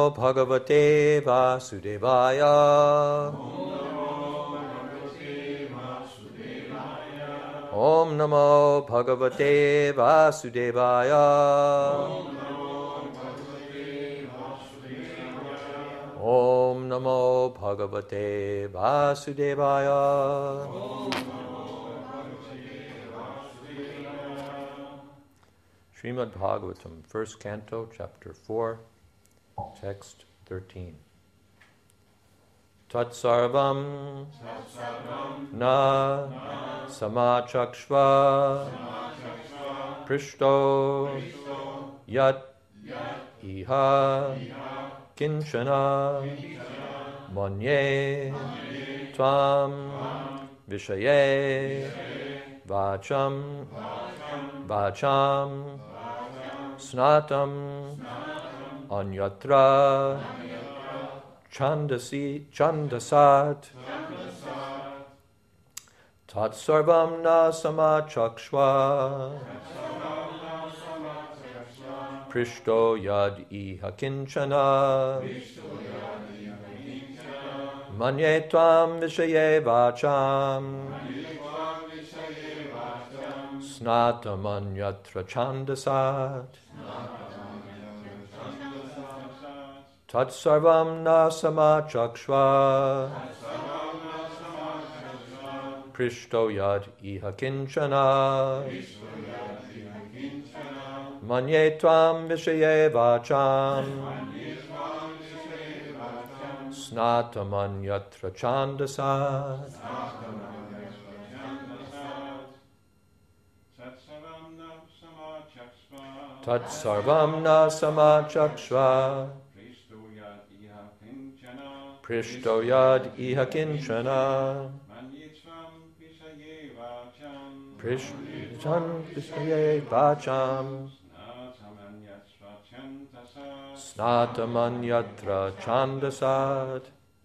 Bhagavate Vasudevaya. Om Namo Bhagavate Vasudevaya. Om Namo Bhagavate Vasudevaya. Srimad Bhagavatam, first canto, chapter 4, text 13. Tatsarvam na samachakshva prishto yat iha kinchana manye tvam vishaye vacham snatam anyatra chandasat tatsarvam na samachakshva prishto yad iha kinchana manye tvam vishaye vacham snatam anyatra chandasat tatsarvam na samachakshva prishto yad iha kinchana manye tvam vishaye vacham snatam anyatra chandasat tatsarvam na samachakshva prishto yad iha kinchana prishtam vishaye vacham snatam anyatra chandasat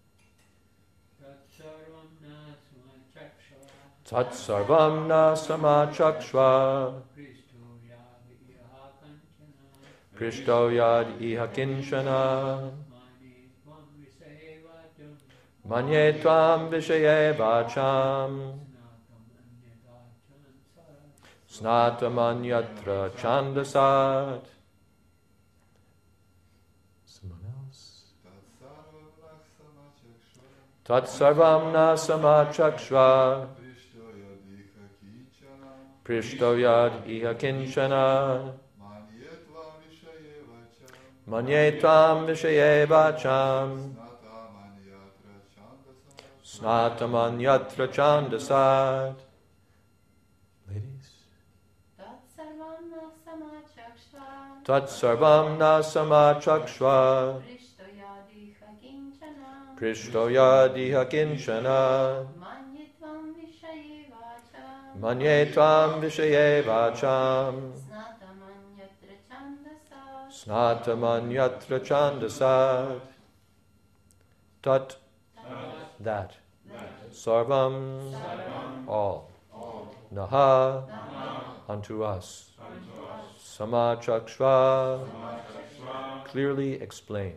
tatsarvam na samachakshva prishto yad iha kinchana manye tvam vishaye vacham snatam anyatra chandasat. Someone else? Tatsarvam na samachakshva prishto yad iha kinchana manye tvam vishaye vacham snatam anyatra chandasat. Ladies? Tatsarvam na samachakshva prishto yadiha kinchana manye tvam vishaye vacham snatam anyatra chandasat. Tat, that. Sarvam, all. Naha, unto us. Samachakshva, clearly explain.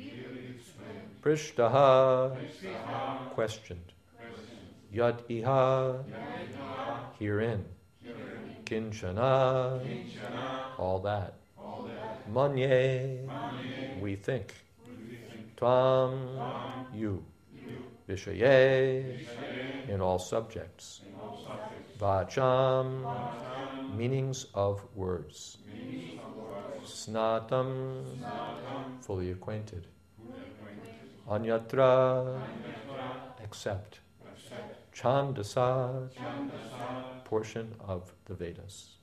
Prishtaha, questioned. Yad iha, herein. Kinchana, all that. Manye, we think. Tvam, you. Vishaye, in all subjects. Vacham, meanings of words. Snatam, fully acquainted. Anyatra, except. Chandasat, portion of the Vedas.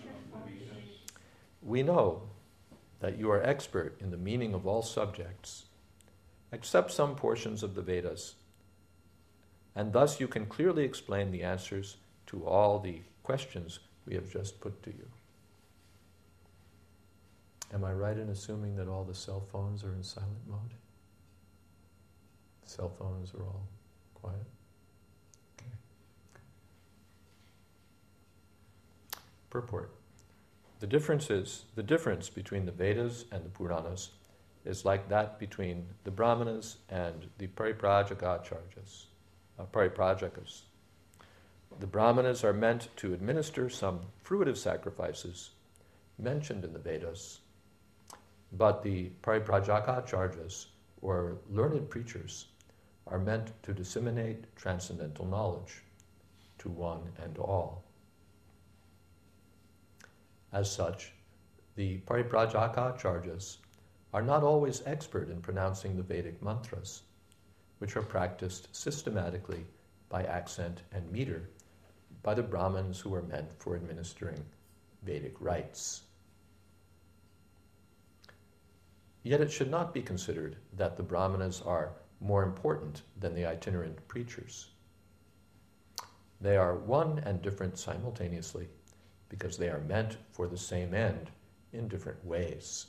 We know that you are expert in the meaning of all subjects, except some portions of the Vedas, and thus you can clearly explain the answers to all the questions we have just put to you. Am I right in assuming that all the cell phones are in silent mode? Cell phones are all quiet? Okay. Purport. The difference between the Vedas and the Puranas is like that between the Brahmanas and the Pariprajakas. The Brahmanas are meant to administer some fruitive sacrifices mentioned in the Vedas, but the Pariprajakas, or learned preachers, are meant to disseminate transcendental knowledge to one and all. As such, the Pariprajakas are not always expert in pronouncing the Vedic mantras, which are practiced systematically by accent and meter by the Brahmins who are meant for administering Vedic rites. Yet it should not be considered that the Brahmanas are more important than the itinerant preachers. They are one and different simultaneously because they are meant for the same end in different ways.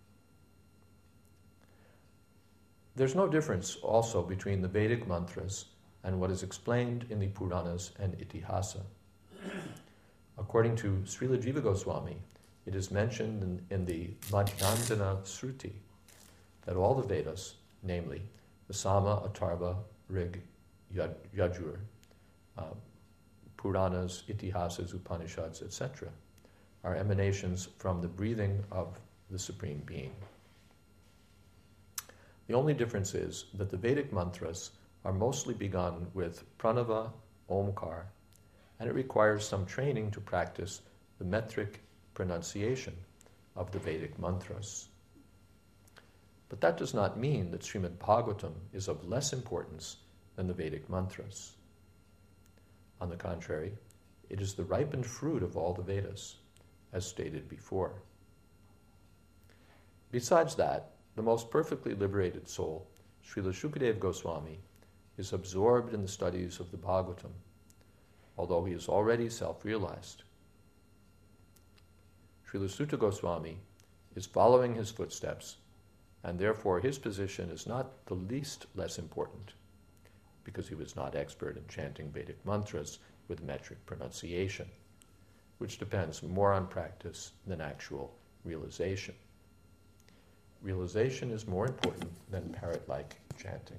There's no difference also between the Vedic mantras and what is explained in the Puranas and Itihasa. According to Srila Jiva Goswami, it is mentioned in the Madhyandana Sruti that all the Vedas, namely the Sama, Atharva, Rig, Yajur, Puranas, Itihasas, Upanishads, etc., are emanations from the breathing of the Supreme Being. The only difference is that the Vedic mantras are mostly begun with pranava, omkar, and it requires some training to practice the metric pronunciation of the Vedic mantras. But that does not mean that Srimad Bhagavatam is of less importance than the Vedic mantras. On the contrary, it is the ripened fruit of all the Vedas, as stated before. Besides that, the most perfectly liberated soul, Srila Shukadeva Goswami, is absorbed in the studies of the Bhagavatam, although he is already self-realized. Srila Sutta Goswami is following his footsteps, and therefore his position is not the least less important, because he was not expert in chanting Vedic mantras with metric pronunciation, which depends more on practice than actual realization. Realization is more important than parrot-like chanting.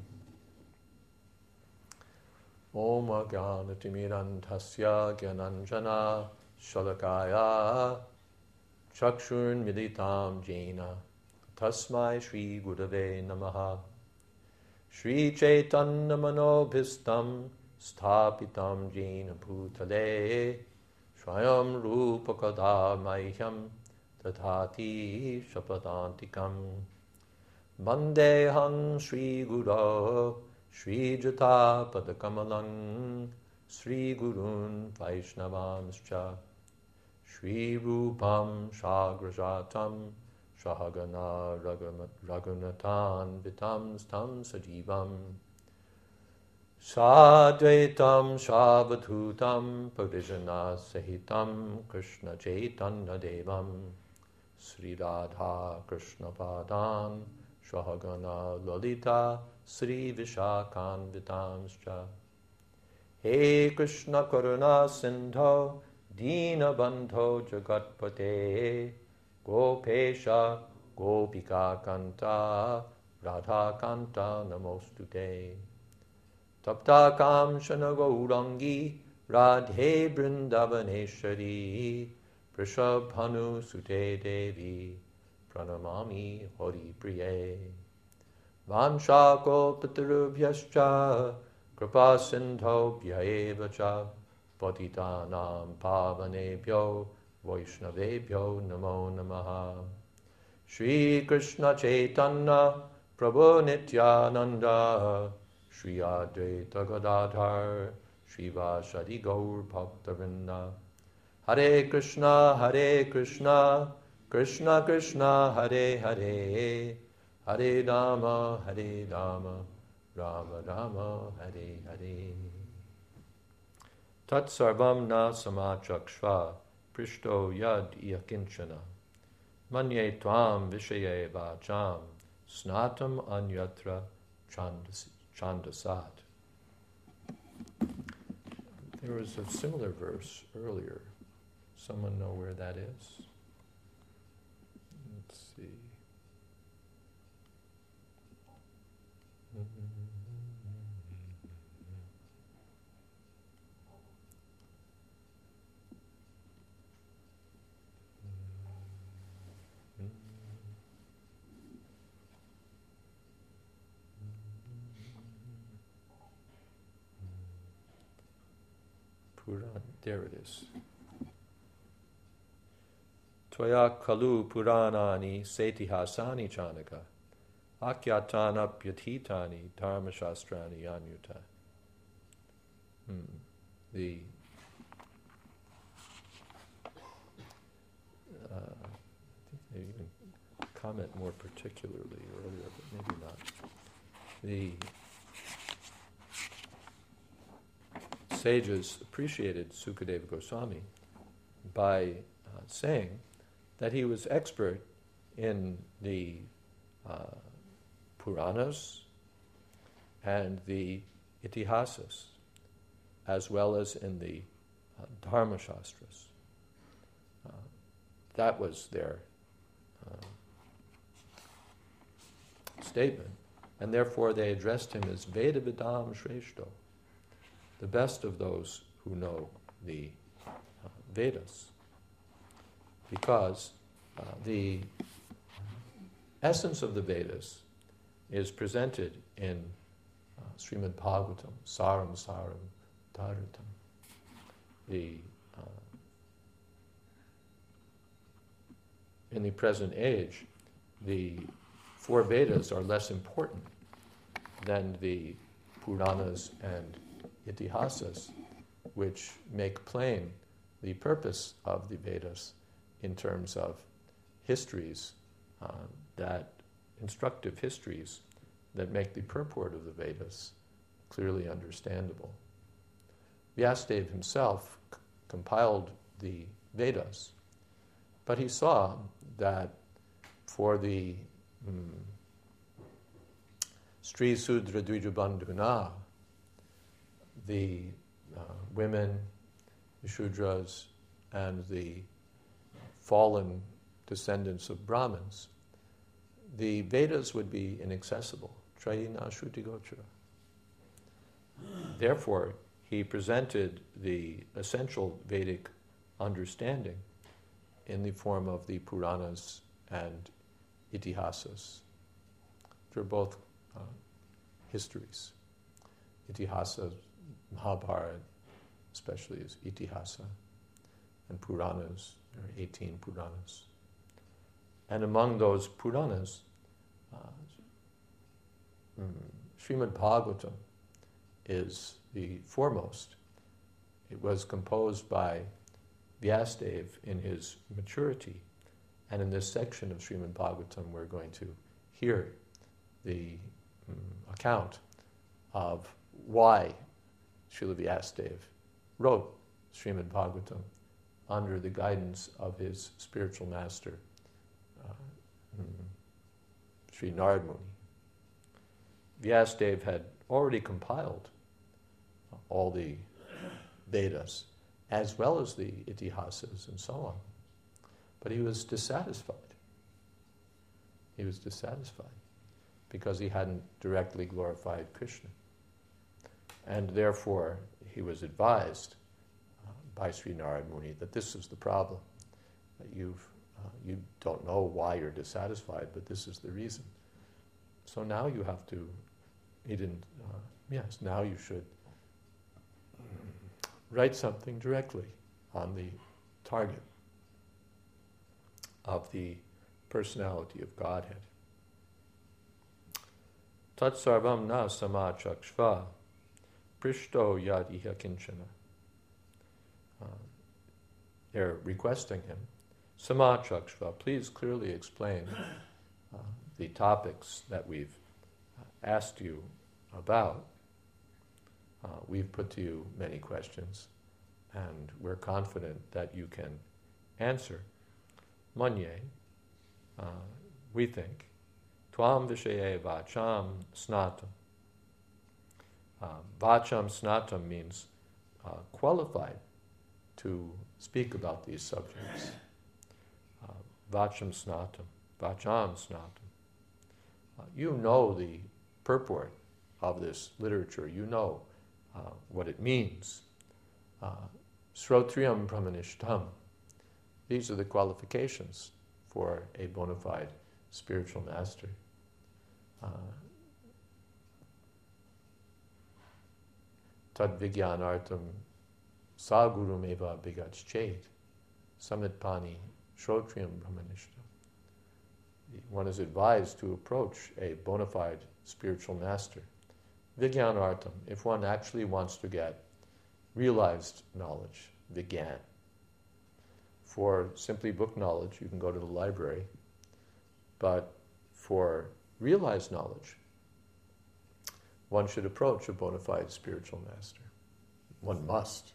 Om Agyanatimirantasya Gyananjana Shalakaya Chakshurn Militam Jena Tasmai Shri Gurave Namaha Shri Chaitanya Manobhistam Sthapitam Jena Bhutale Swayam Rupakada Mahyam Tathati Shapadantikam Vandeham Shri Guru Shri Jata Padakamalang Sri Gurun Vaishnavamscha Shri Rupam Shagrajatam Shahagana Raghunathan Vitam Stam Sajivam Sadvaitam Shavadhutam Pavijana Sahitam Krishna Chaitanya Devam Sri Radha Krishna Padan Shahagana Lalita Sri Vishakan Vitamscha He Krishna Karuna Sindho Dina Bandho Jagatpate Gopesha Gopika Kanta Radha Kanta Namostute Tapta Kamshana Gaurangi Radhe Brindavaneshwari Prishabhanu Sute Devi Pranamami Hari Priye Vanshako Pitarubhyascha Kripa Sindho Bhyaevacha Patitanam Pavanebhyo Vaishnavebhyo Namo Namaha Shri Krishna Chaitanya Prabhu Nityananda Shri Advaita Gadadhar Shri Vashadi Gaur Bhaktavinda Hare Krishna Krishna Krishna Hare Hare Hare Rama Rama Rama Hare Hare Tat Sarvam Na Samachakshva Prishto Yad Yakinchana Manye Tvam Vishaye Vacham Snatam Anyatra Chandasat. There was a similar verse earlier. Someone know where that is? Let's see. Puran, there it is. Tvaya kalu puranani setihasani chanaka akyatana pyatitani dharmashastrani anyuta. The I think they even comment more particularly earlier, but maybe not. The sages appreciated Sukadeva Goswami by saying that he was expert in the Puranas and the Itihasas, as well as in the Dharma Shastras. That was their statement, and therefore they addressed him as Veda Vidam Shreshto, the best of those who know the Vedas, because the essence of the Vedas is presented in Srimad Bhagavatam, Saram Saram Dharatam. In the present age, the four Vedas are less important than the Puranas and Itihasas, which make plain the purpose of the Vedas in terms of histories, instructive histories that make the purport of the Vedas clearly understandable. Vyasadeva himself compiled the Vedas, but he saw that for the Sri Sudra Dvijabandhuna, the women, the Shudras, and the fallen descendants of Brahmins, the Vedas would be inaccessible. Trayina Shruti Gochara. Therefore, he presented the essential Vedic understanding in the form of the Puranas and Itihasas. They're both histories. Itihasa, Mahabharata, especially, is Itihasa, and Puranas, there are 18 Puranas. And among those Puranas, Srimad Bhagavatam is the foremost. It was composed by Vyasadeva in his maturity, and in this section of Srimad Bhagavatam we're going to hear the account of why Srila Vyasadeva wrote Srimad Bhagavatam under the guidance of his spiritual master, Sri Narad Muni. Vyasadeva had already compiled all the Vedas, as well as the Itihasas and so on. But he was dissatisfied. He was dissatisfied because he hadn't directly glorified Krishna. And therefore, he was advised by Sri Narad Muni that this is the problem, that you don't know why you're dissatisfied, but this is the reason. So now you have to, now you should write something directly on the target of the personality of Godhead. Tat sarvam na samachakshva prishto yad iha kinchana. They're requesting him, samachakshva, please clearly explain the topics that we've asked you about. We've put to you many questions, and we're confident that you can answer. Manye, we think, tvam vishaye vacham snatam. Vacham snatam means qualified to speak about these subjects. Vacham snatam, vacham snatam. You know the purport of this literature. You know what it means. Srotriyam pramanishtam. These are the qualifications for a bona fide spiritual master. Tad vigyanartam Sa gurum eva bigachet, samitpani shrotriyam brahmanishta. One is advised to approach a bona fide spiritual master. Vigyanartam, if one actually wants to get realized knowledge, vigyan. For simply book knowledge, you can go to the library. But for realized knowledge, one should approach a bona fide spiritual master. One must.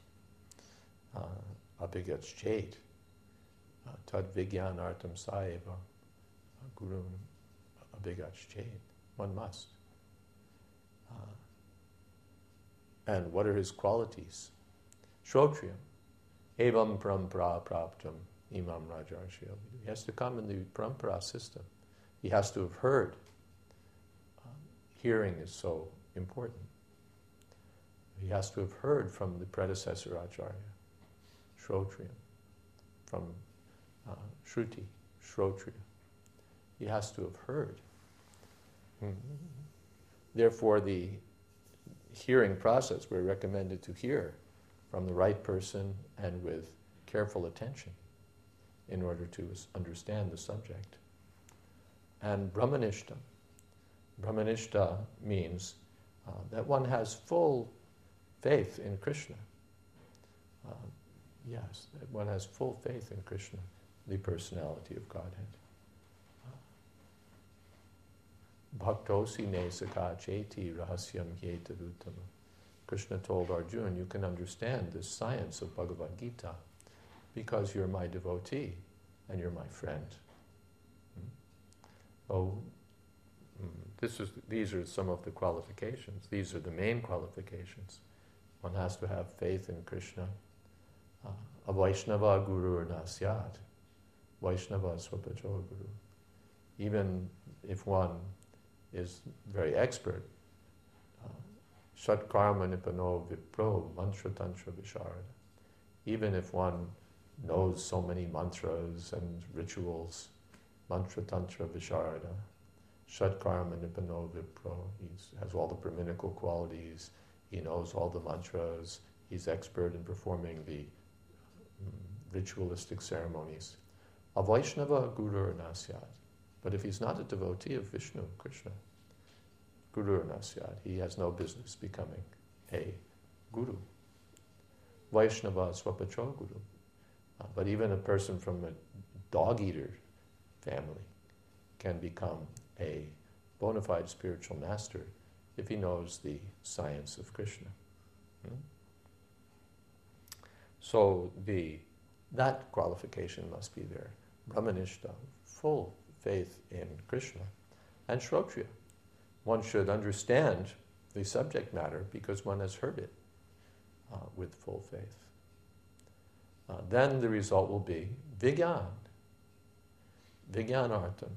Abhigachet. Tad vigyanartam saeva. Guru abhigachet. One must. And what are his qualities? Shrotriyam. Evam parampara praptam imam rajarshya. He has to come in the parampara system. He has to have heard. Hearing is so important. He has to have heard from the predecessor acharya, Shrotriyam, from Shruti, Shrotriya. He has to have heard. Therefore, the hearing process, we're recommended to hear from the right person and with careful attention in order to understand the subject. And Brahmanishta. Brahmanishta means that one has full faith in Krishna. Yes, that one has full faith in Krishna, the personality of Godhead. Bhaktosi ne sakha cheti rahasyam hyetaduttama. Krishna told Arjuna, you can understand this science of Bhagavad Gita because you're my devotee and you're my friend. These are some of the qualifications. These are the main qualifications. One has to have faith in Krishna. A Vaishnava guru nasyat. Vaishnava swapacho guru. Even if one is very expert, Shat karma nipano vipro mantra tantra visharada. Even if one knows so many mantras and rituals, mantra tantra visharada, Shat karma nipano vipro, he has all the Brahminical qualities, he knows all the mantras, he's expert in performing the ritualistic ceremonies. A Vaishnava guru nasyat. But if he's not a devotee of Vishnu, Krishna, Guru nasyat, he has no business becoming a guru. Vaishnava swapacho guru. But even a person from a dog-eater family can become a bona fide spiritual master if he knows the science of Krishna. So that qualification must be there. Brahmanishta, full faith in Krishna. And Shrotriya, one should understand the subject matter because one has heard it with full faith. Then the result will be Vigyan, Vigyanartam.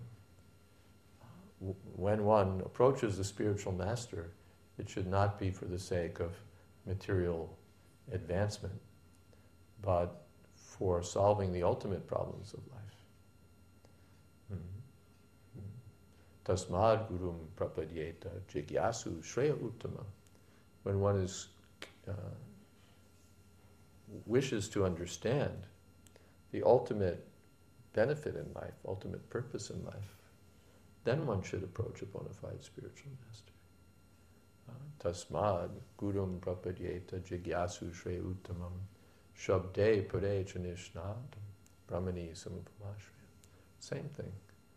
When one approaches the spiritual master, it should not be for the sake of material advancement, but for solving the ultimate problems of life. Tasmad gurum prapadyeta jigyasu shreya uttama. When one wishes to understand the ultimate benefit in life, ultimate purpose in life, then one should approach a bona fide spiritual master. Tasmad gurum prapadyeta jigyasu shreya uttamam shabde pare chanishnadam brahmani samupamashriya. Same thing.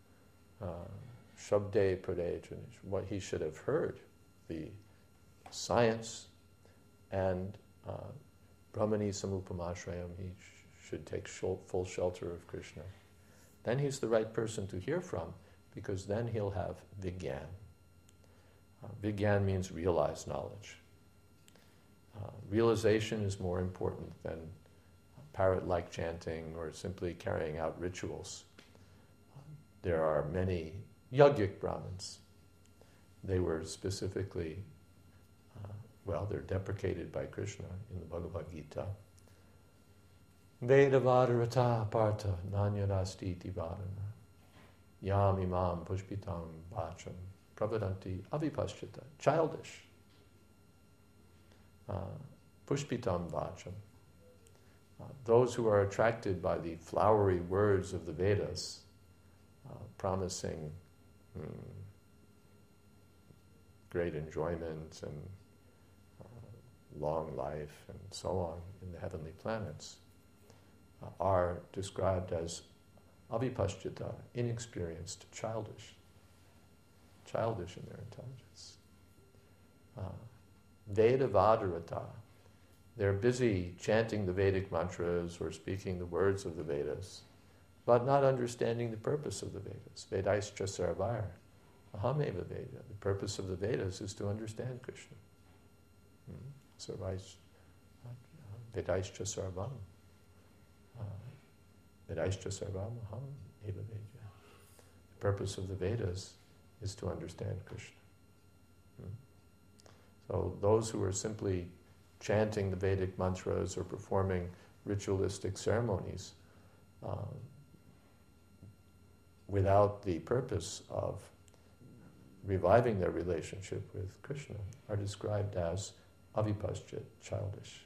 Shabde pare chanish. What he should have heard, the science, and brahmani samupamashrayam, he should take full shelter of Krishna. Then he's the right person to hear from, because then he'll have vigyan. Vigyan means realized knowledge. Realization is more important than parrot-like chanting or simply carrying out rituals. There are many yogic Brahmins. They were specifically, they're deprecated by Krishna in the Bhagavad Gita. Vedavadarata partha nanyadastiti varana yam imam pushpitam vacham pravadanti avipaschita. Childish. Pushpitam vacham. Those who are attracted by the flowery words of the Vedas, promising great enjoyment and long life and so on in the heavenly planets, are described as avipaschita, inexperienced, childish in their intelligence. Veda vadarata, they're busy chanting the Vedic mantras or speaking the words of the Vedas, but not understanding the purpose of the Vedas. Vedaischa sarvair, ahameva Veda. The purpose of the Vedas is to understand Krishna. Vedaischa sarvam. Vedaischa sarvam aham eva Veda. The purpose of the Vedas is to understand Krishna. So those who are simply chanting the Vedic mantras or performing ritualistic ceremonies without the purpose of reviving their relationship with Krishna are described as avipascha, childish.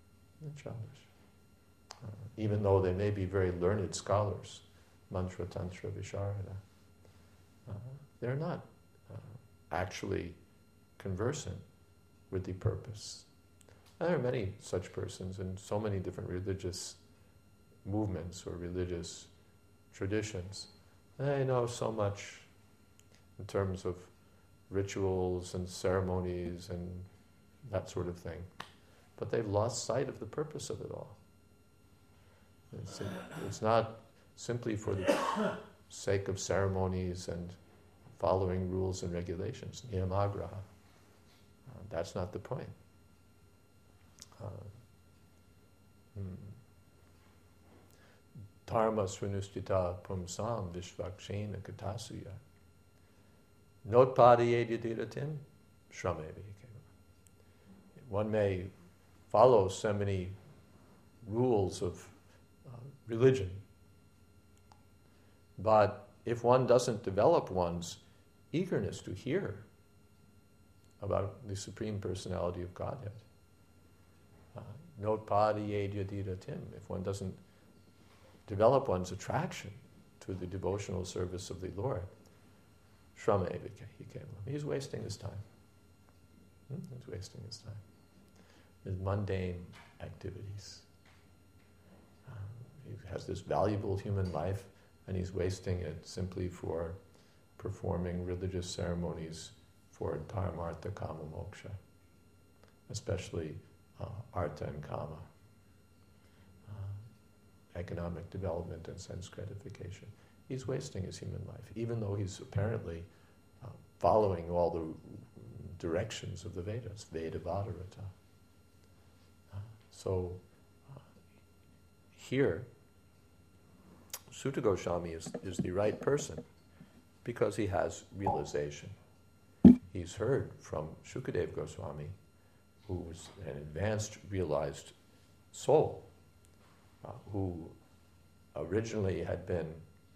Even though they may be very learned scholars, mantra, tantra, visharada, they're not actually conversant with the purpose. And there are many such persons in so many different religious movements or religious traditions. They know so much in terms of rituals and ceremonies and that sort of thing, but they've lost sight of the purpose of it all. It's not simply for the sake of ceremonies and following rules and regulations, niyamagraha. That's not the point. Dharma srinustita pumsam vishvakshena katasuya notpadiyedidiratim shramevi. One may follow so many rules of religion, but if one doesn't develop one's eagerness to hear about the Supreme Personality of Godhead, notpadiyedidiratim, if one doesn't develop one's attraction to the devotional service of the Lord, shrama evika, he's wasting his time. He's wasting his time with mundane activities. He has this valuable human life, and he's wasting it simply for performing religious ceremonies for dharma, artha, kama, moksha, especially artha and kama, economic development and sense gratification. He's wasting his human life, even though he's apparently following all the directions of the Vedas, Veda Vadarata. So here, Sutta Goswami is the right person because he has realization. He's heard from Shukadev Goswami, who was an advanced realized soul, who originally had been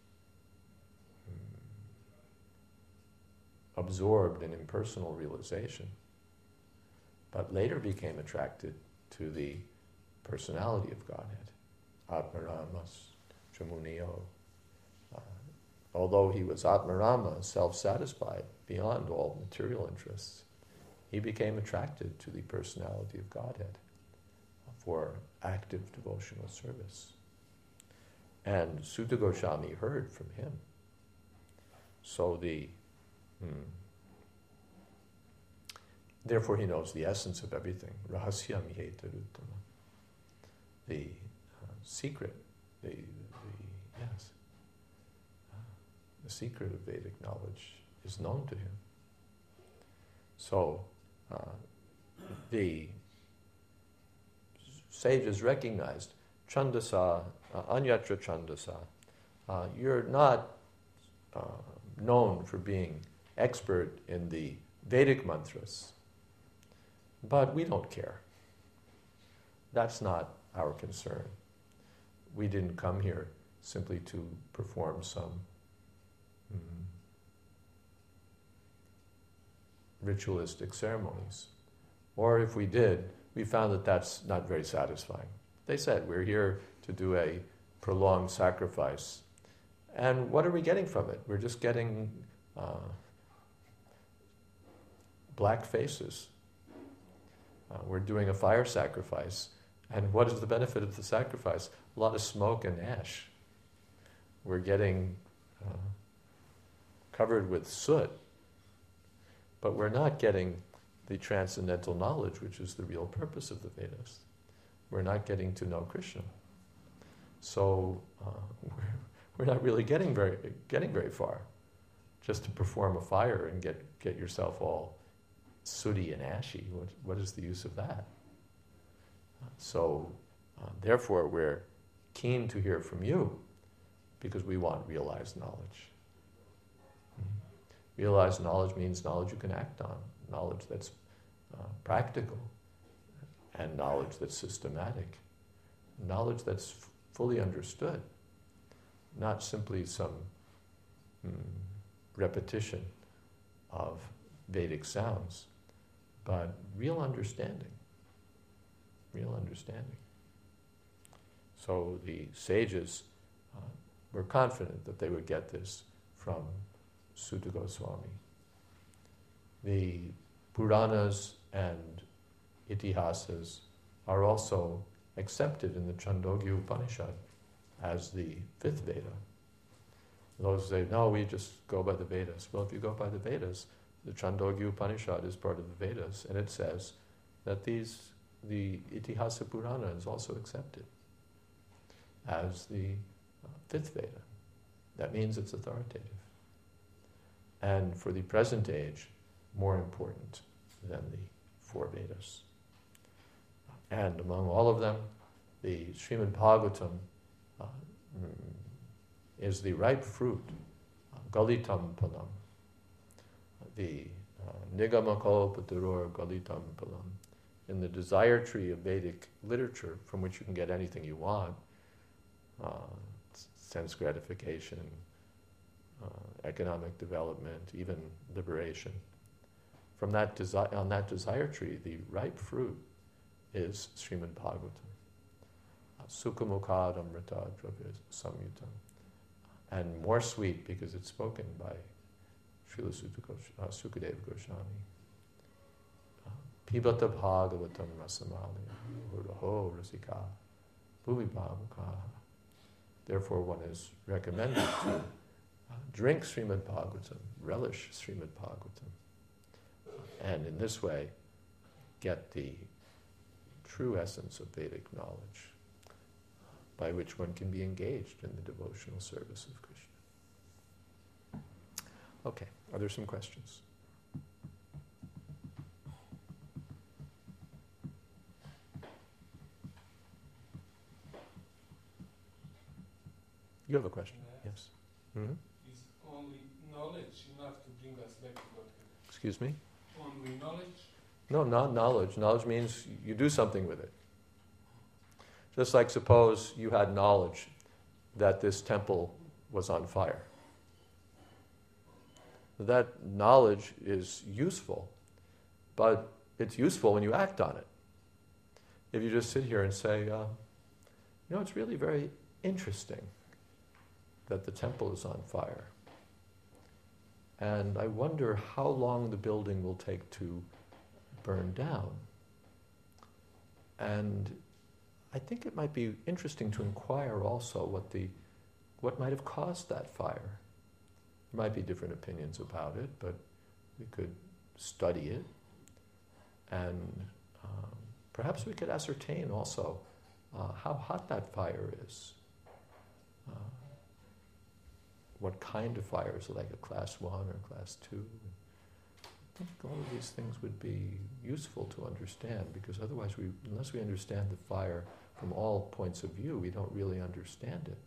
absorbed in impersonal realization, but later became attracted to the personality of Godhead, Atmaramas, Jamuniyo. Although he was Atmarama, self-satisfied, beyond all material interests, he became attracted to the personality of Godhead for active devotional service. And Sutta Goswami heard from him. So therefore he knows the essence of everything. Rahasyam hetaruttama. The secret, the secret of Vedic knowledge is known to him. So the sages recognized Chandasa, anyatra Chandasa. You're not known for being expert in the Vedic mantras, but we don't care. That's not our concern. We didn't come here simply to perform some ritualistic ceremonies. Or if we did, we found that that's not very satisfying. They said, we're here to do a prolonged sacrifice. And what are we getting from it? We're just getting black faces. We're doing a fire sacrifice. And what is the benefit of the sacrifice? A lot of smoke and ash. We're getting covered with soot. But we're not getting the transcendental knowledge, which is the real purpose of the Vedas. We're not getting to know Krishna. So we're not really getting very far. Just to perform a fire and get yourself all sooty and ashy, what is the use of that? So therefore we're keen to hear from you because we want realized knowledge. Realized knowledge means knowledge you can act on, knowledge that's practical, and knowledge that's systematic, knowledge that's fully understood, not simply some repetition of Vedic sounds, but real understanding. Real understanding. So the sages were confident that they would get this from Sutta Goswami. The Puranas and Itihasas are also accepted in the Chandogya Upanishad as the fifth Veda. Those say, no, we just go by the Vedas. Well, if you go by the Vedas, the Chandogya Upanishad is part of the Vedas, and it says that the Itihasa Purana is also accepted as the fifth Veda. That means it's authoritative. And for the present age, more important than the four Vedas. And among all of them, the Srimad Bhagavatam is the ripe fruit, Galitam Palam, the Nigamakopatharor Galitam Palam, in the desire tree of Vedic literature from which you can get anything you want, sense gratification, economic development, even liberation. From that on that desire tree, the ripe fruit is Srimad Bhagavatam. Sukhamukad amrita dravya samyutam. And more sweet because it's spoken by Srila Sukadeva Goswami. Pibata bhagavatam rasamali huraho rasika bhuvibhamukha. Therefore one is recommended to drink Srimad Bhagavatam, relish Srimad Bhagavatam, and in this way get the true essence of Vedic knowledge by which one can be engaged in the devotional service of Krishna. Okay, are there some questions? You have a question? Yes. Mm-hmm. Is only knowledge enough to bring us back to Godhead? Excuse me? Only knowledge? No, not knowledge. Knowledge means you do something with it. Just like suppose you had knowledge that this temple was on fire. That knowledge is useful, but it's useful when you act on it. If you just sit here and say, it's really very interesting that the temple is on fire. And I wonder how long the building will take to burn down. And I think it might be interesting to inquire also what might have caused that fire. There might be different opinions about it, but we could study it. And perhaps we could ascertain also how hot that fire is. What kind of fire is it, like a class 1 or class 2? I think all of these things would be useful to understand, because otherwise, unless we understand the fire from all points of view, we don't really understand it.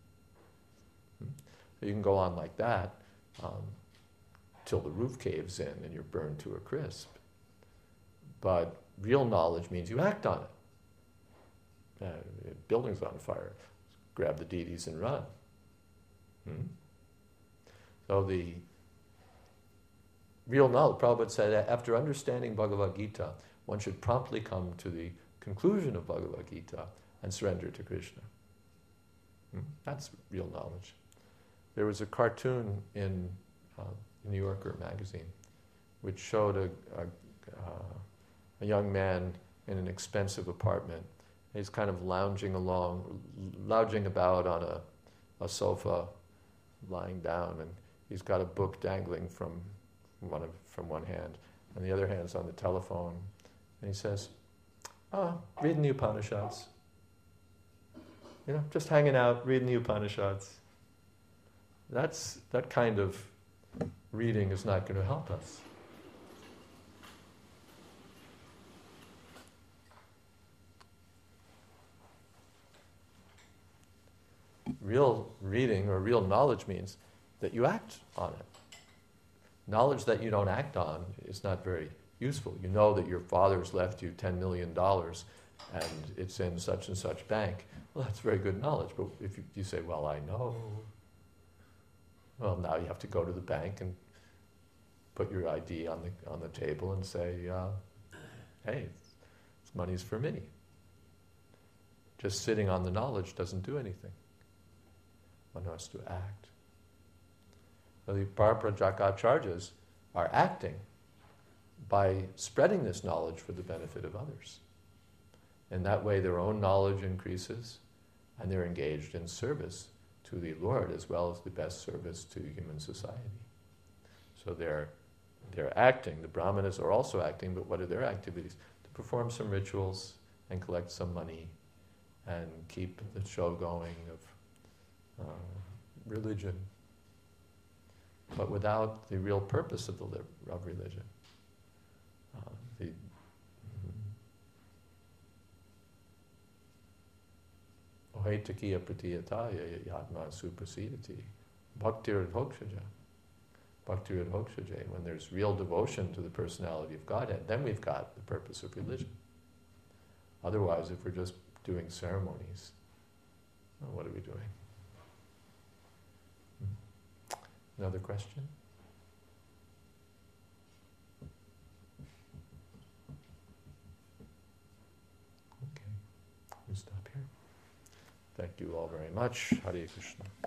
So you can go on like that till the roof caves in and you're burned to a crisp. But real knowledge means you act on it. Building's on fire. Grab the deities and run. So the real knowledge, Prabhupada said, after understanding Bhagavad Gita, one should promptly come to the conclusion of Bhagavad Gita and surrender to Krishna. That's real knowledge. There was a cartoon in New Yorker magazine which showed a young man in an expensive apartment. He's kind of lounging about on a sofa, lying down, and he's got a book dangling from one hand, and the other hand's on the telephone. And he says, reading the Upanishads. Just hanging out, reading the Upanishads. That kind of reading is not going to help us. Real reading or real knowledge means that you act on it. Knowledge that you don't act on is not very useful. You know that your father's left you $10 million and it's in such and such bank. Well, that's very good knowledge. But if you say, well, I know, well, now you have to go to the bank and put your ID on the table and say, hey, this money's for me. Just sitting on the knowledge doesn't do anything. One has to act. So the Paraprajakacharjas are acting by spreading this knowledge for the benefit of others. And that way their own knowledge increases and they're engaged in service to the Lord as well as the best service to human society. So they're acting. The Brahmanas are also acting, but what are their activities? To perform some rituals and collect some money and keep the show going of religion, but without the real purpose of religion. Ohaitakiya pratiyataya yatma suprasidati bhaktiradhokshaja. Bhaktiradhokshaja. When there's real devotion to the personality of Godhead, then we've got the purpose of religion. Otherwise, if we're just doing ceremonies, well, what are we doing? Another question? Okay, we stop here. Thank you all very much. Hare Krishna.